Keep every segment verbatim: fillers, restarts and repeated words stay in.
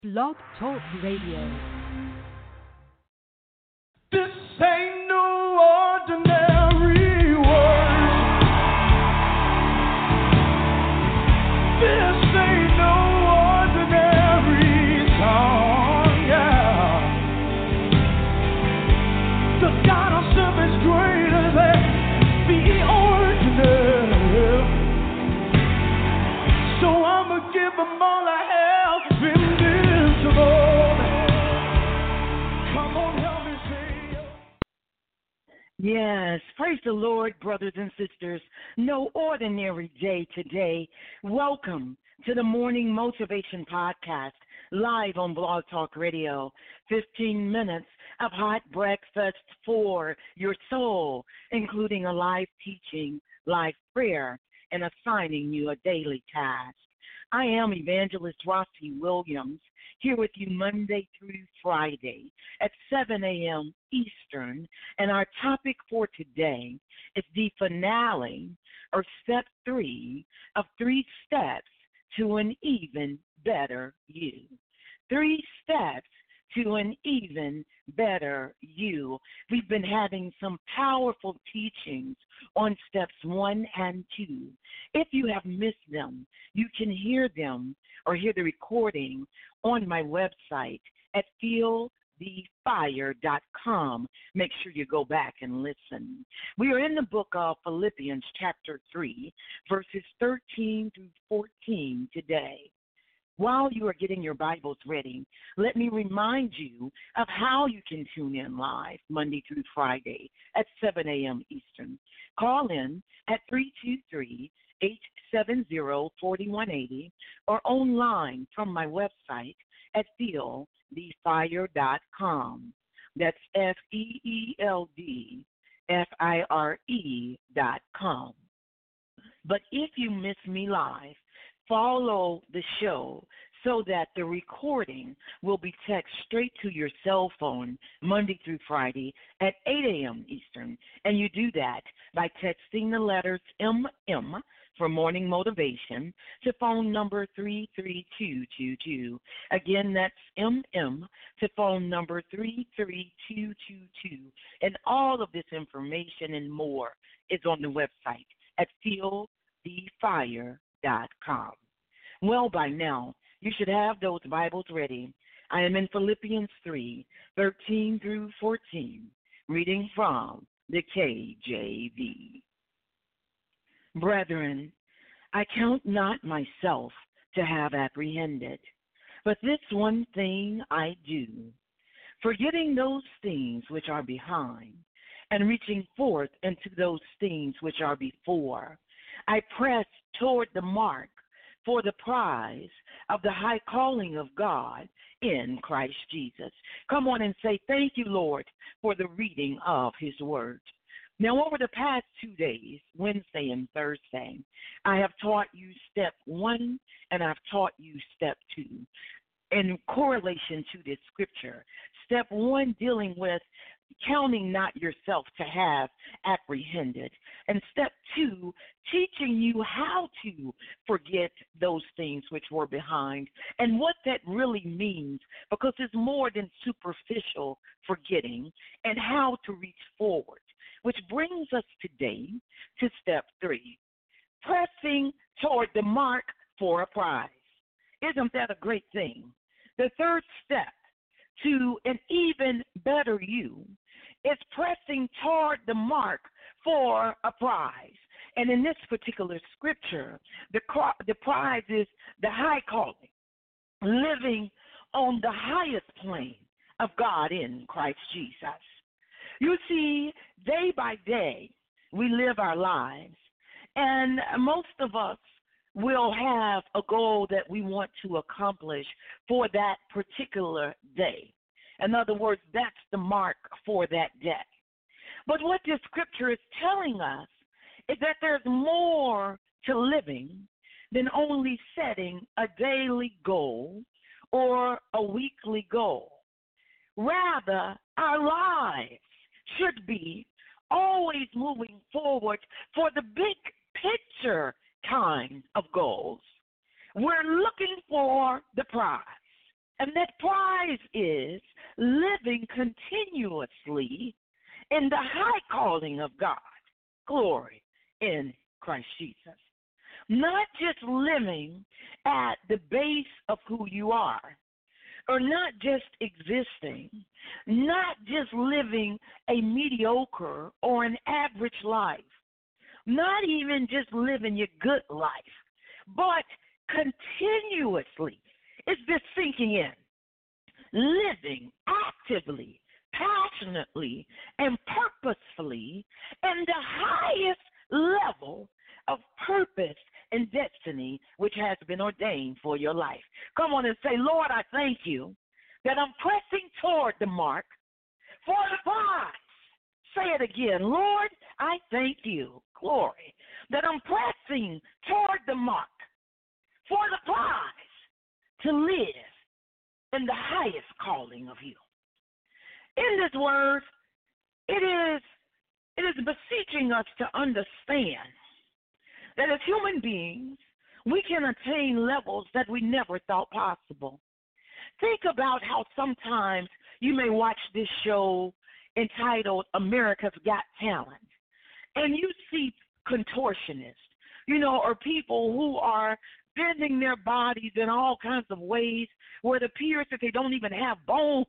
Blog Talk Radio. This ain't no ordinary world. This ain't no ordinary song, yeah. The God I serve is greater than the ordinary. So I'ma give him all I have, invincible. Come on, help me sing. Yes, praise the Lord, brothers and sisters. No ordinary day today. Welcome to the Morning Motivation Podcast, live on Blog Talk Radio. fifteen minutes of hot breakfast for your soul, including a live teaching, live prayer, and assigning you a daily task. I am Evangelist Rossi Williams, here with you Monday through Friday at seven a.m. Eastern, and our topic for today is the finale, or step three, of three steps to an even better you. Three steps to an even better you. We've been having some powerful teachings on steps one and two. If you have missed them, you can hear them or hear the recording on my website at feel the fire dot com. Make sure you go back and listen. We are in the book of Philippians chapter three, verses thirteen through fourteen today. While you are getting your Bibles ready, let me remind you of how you can tune in live Monday through Friday at seven a.m. Eastern. Call in at three two three, eight seven zero, four one eight zero or online from my website at feel the fire dot com. That's F E E L D F I R E dot com. But if you miss me live, follow the show so that the recording will be texted straight to your cell phone Monday through Friday at eight a.m. Eastern. And you do that by texting the letters M M for Morning Motivation to phone number three three two two two. Again, that's M M to phone number three three two two two. And all of this information and more is on the website at feel the fire dot com. Well, by now, you should have those Bibles ready. I am in Philippians three, thirteen through fourteen, reading from the K J V. Brethren, I count not myself to have apprehended, but this one thing I do, forgetting those things which are behind, and reaching forth into those things which are before, I press toward the mark for the prize of the high calling of God in Christ Jesus. Come on and say, thank you, Lord, for the reading of his word. Now, over the past two days, Wednesday and Thursday, I have taught you step one and I've taught you step two in correlation to this scripture. Step one dealing with counting not yourself to have apprehended. And step two, teaching you how to forget those things which were behind and what that really means, because it's more than superficial forgetting, and how to reach forward. Which brings us today to step three, pressing toward the mark for a prize. Isn't that a great thing? The third step to an even better you is pressing toward the mark for a prize. And in this particular scripture, the, the prize is the high calling, living on the highest plane of God in Christ Jesus. You see, day by day, we live our lives, and most of us will have a goal that we want to accomplish for that particular day. In other words, that's the mark for that day. But what this scripture is telling us is that there's more to living than only setting a daily goal or a weekly goal. Rather, our lives should be always moving forward for the big picture kind of goals. We're looking for the prize. And that prize is living continuously in the high calling of God. Glory in Christ Jesus. Not just living at the base of who you are, or not just existing, not just living a mediocre or an average life, not even just living your good life, but continuously. It's this sinking in, living actively, passionately, and purposefully in the highest level of purpose and destiny which has been ordained for your life. Come on and say, Lord, I thank you that I'm pressing toward the mark for the prize. Say it again. Lord, I thank you, glory, that I'm pressing toward the mark for the prize to live in the highest calling of you. In this word, it is, it is beseeching us to understand that as human beings, we can attain levels that we never thought possible. Think about how sometimes you may watch this show entitled America's Got Talent, and you see contortionists, you know, or people who are bending their bodies in all kinds of ways where it appears that they don't even have bones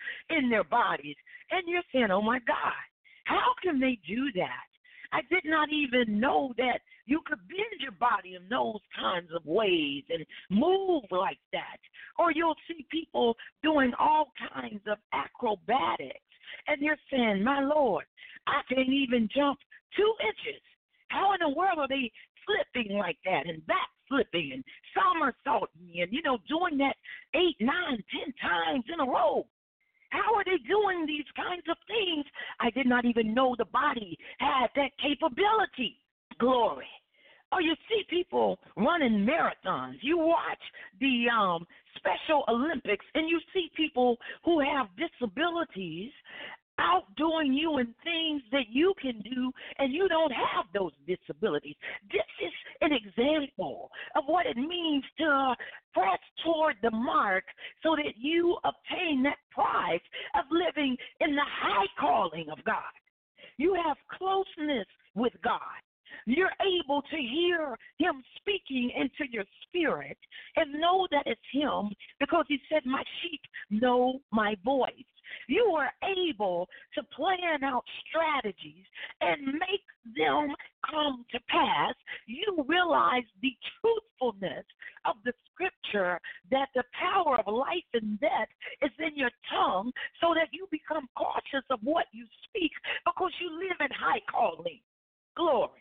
in their bodies. And you're saying, oh, my God, how can they do that? I did not even know that you could bend your body in those kinds of ways and move like that. Or you'll see people doing all kinds of acrobatics. And you're saying, my Lord, I can't even jump two inches. How in the world are they flipping like that and backflipping and somersaulting and, you know, doing that eight, nine, ten times in a row? How are they doing these kinds of things? I did not even know the body had that capability. Glory. Or you see people running marathons. You watch the um, Special Olympics, and you see people who have disabilities outdoing you in things that you can do, and you don't have those disabilities. This is an example of what it means to press toward the mark so that you obtain that prize of living in the high calling of God. You have closeness with God. You're able to hear him speaking into your spirit and know that it's him because he said, my sheep know my voice. You are able to plan out strategies and make them come to pass. You realize the truthfulness of the scripture that the power of life and death is in your tongue so that you become cautious of what you speak because you live in high calling. Glory.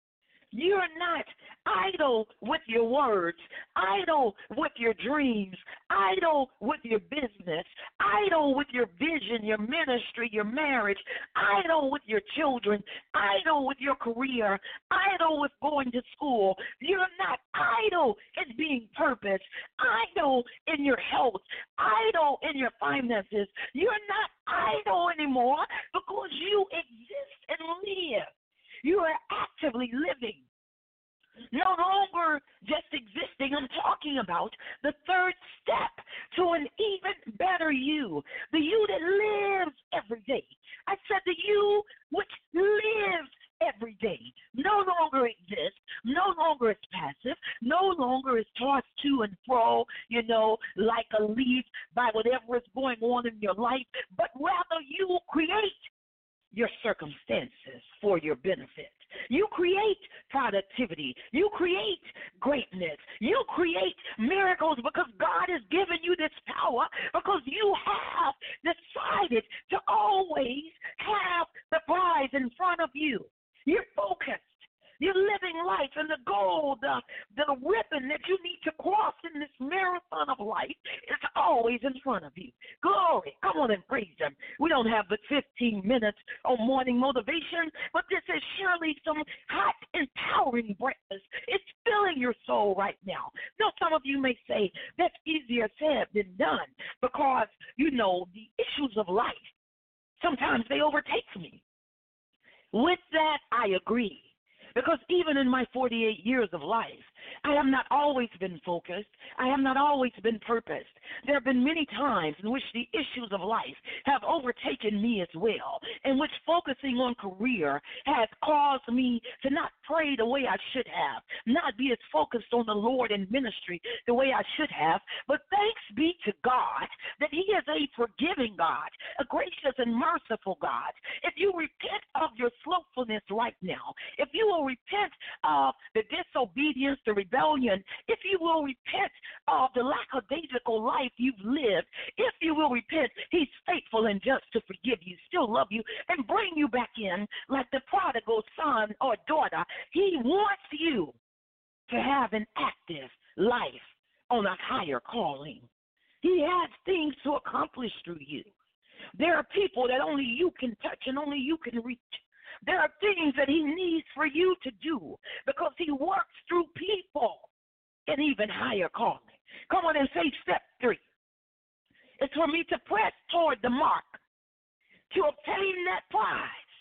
You're not idle with your words, idle with your dreams, idle with your business, idle with your vision, your ministry, your marriage, idle with your children, idle with your career, idle with going to school. You're not idle in being purposed, idle in your health, idle in your finances. You're not idle anymore because you exist and live. You are actively living. No longer just existing. I'm talking about the third step to an even better you. The you that lives every day. I said the you which lives every day. No longer exists. No longer is passive. No longer is tossed to and fro, you know, like a leaf by whatever is going on in your life. But rather you create your circumstances for your benefit. You create productivity. You create greatness. You create miracles because God has given you this power because you have decided to always have the prize in front of you. You're focused. You're living life, and the goal, the, the ribbon that you need to cross in this marathon of life is always in front of you. Glory. Come on and praise him. We don't have but fifteen minutes on morning motivation, but this is surely some hot, empowering breakfast. It's filling your soul right now. Now, some of you may say that's easier said than done because, you know, the issues of life, sometimes they overtake me. With that, I agree. Because even in my forty-eight years of life, I have not always been focused. I have not always been purposed. There have been many times in which the issues of life have overtaken me as well, in which focusing on career has caused me to not pray the way I should have, not be as focused on the Lord and ministry the way I should have. But thanks be to God that He is a forgiving God, a gracious and merciful God. If you repent of your slothfulness right now, if you will repent of the disobedience, the rebellion, if you will repent of the lackadaisical life you've lived, if you will repent, He's faithful and just to forgive you, still love you, and bring you back in like the prodigal son or daughter. He wants you to have an active life on a higher calling. He has things to accomplish through you. There are people that only you can touch and only you can reach. There are things that He needs for you to do because He works through people in even higher calling. Come on and say step three. It's for me to press toward the mark, to obtain that prize,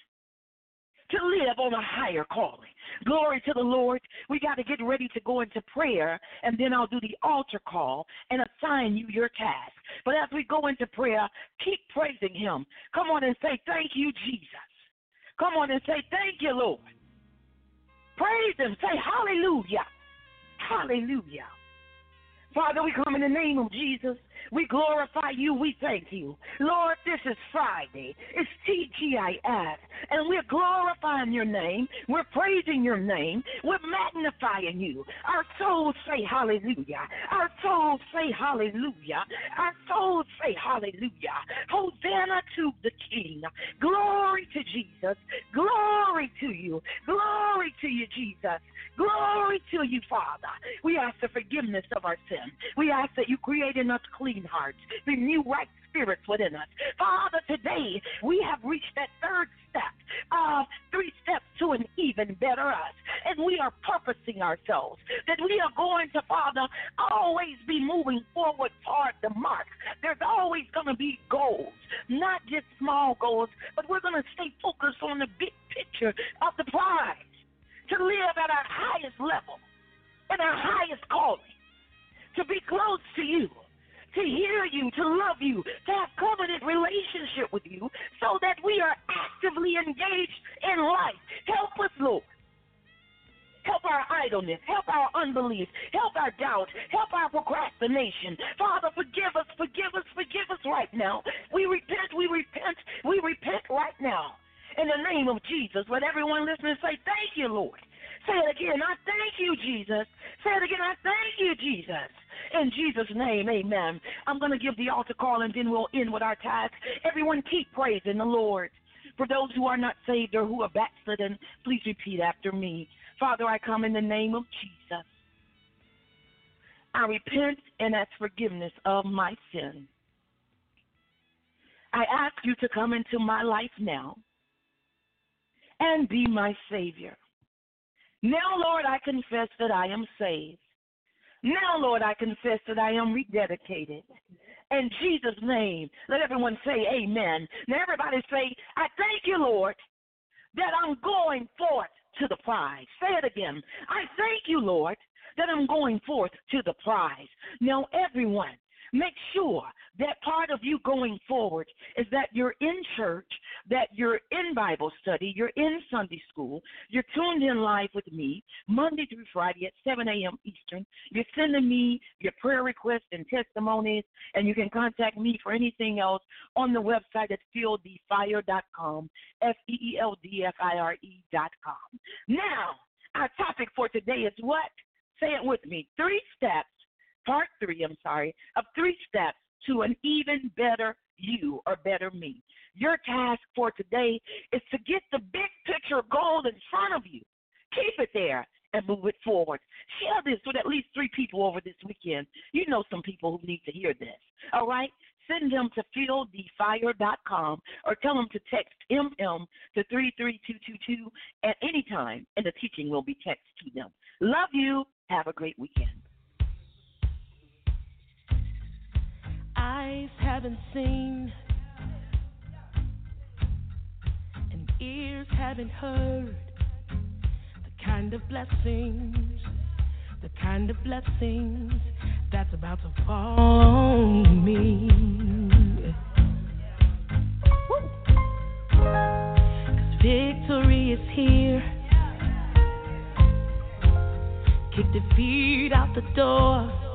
to live on a higher calling. Glory to the Lord. We got to get ready to go into prayer, and then I'll do the altar call and assign you your task. But as we go into prayer, keep praising Him. Come on and say, thank you, Jesus. Come on and say, thank you, Lord. Praise Him. Say, hallelujah. Hallelujah. Father, we come in the name of Jesus. We glorify you. We thank you. Lord, this is Friday. It's T G I F, and we're glorifying your name. We're praising your name. We're magnifying you. Our souls say hallelujah. Our souls say hallelujah. Our souls say hallelujah. Hosanna to the King. Glory to Jesus. Glory to you. Glory to you, Jesus. Glory to you, Father. We ask for forgiveness of our sin. We ask that you create in us clean hearts, renew right spirits within us. Father, today we have reached that third step of three steps to an even better us. And we are purposing ourselves that we are going to, Father, always be moving forward toward the mark. There's always going to be goals, not just small goals, but we're going to stay focused on the big picture of the prize, to live at our highest level, in our highest calling, to be close to you, to hear you, to love you, to have covenant relationship with you so that we are actively engaged in life. Help us, Lord. Help our idleness. Help our unbelief. Help our doubt. Help our procrastination. Father, forgive us, forgive us, forgive us right now. We repent, we repent, we repent right now. In the name of Jesus, let everyone listening say, thank you, Lord. Say it again, I thank you, Jesus. Say it again, I thank you, Jesus. In Jesus' name, amen. I'm going to give the altar call, and then we'll end with our task. Everyone keep praising the Lord. For those who are not saved or who are backslidden, please repeat after me. Father, I come in the name of Jesus. I repent and ask forgiveness of my sin. I ask you to come into my life now and be my Savior. Now, Lord, I confess that I am saved. Now, Lord, I confess that I am rededicated. In Jesus' name, let everyone say amen. Now, everybody say, I thank you, Lord, that I'm going forth to the prize. Say it again. I thank you, Lord, that I'm going forth to the prize. Now, everyone, make sure that part of you going forward is that you're in church, that you're in Bible study, you're in Sunday school, you're tuned in live with me Monday through Friday at seven a.m. Eastern. You're sending me your prayer requests and testimonies, and you can contact me for anything else on the website at fuel the fire dot com, F E E L D F I R E dot com. Now, our topic for today is what? Say it with me. Three steps. Part three, I'm sorry, of three steps to an even better you or better me. Your task for today is to get the big picture goal in front of you. Keep it there and move it forward. Share this with at least three people over this weekend. You know some people who need to hear this. All right? Send them to fuel the fire dot com or tell them to text M M to three three two two two at any time, and the teaching will be texted to them. Love you. Have a great weekend. Eyes haven't seen, and ears haven't heard the kind of blessings, the kind of blessings that's about to fall on me. Woo. 'Cause victory is here. Kick defeat out the door.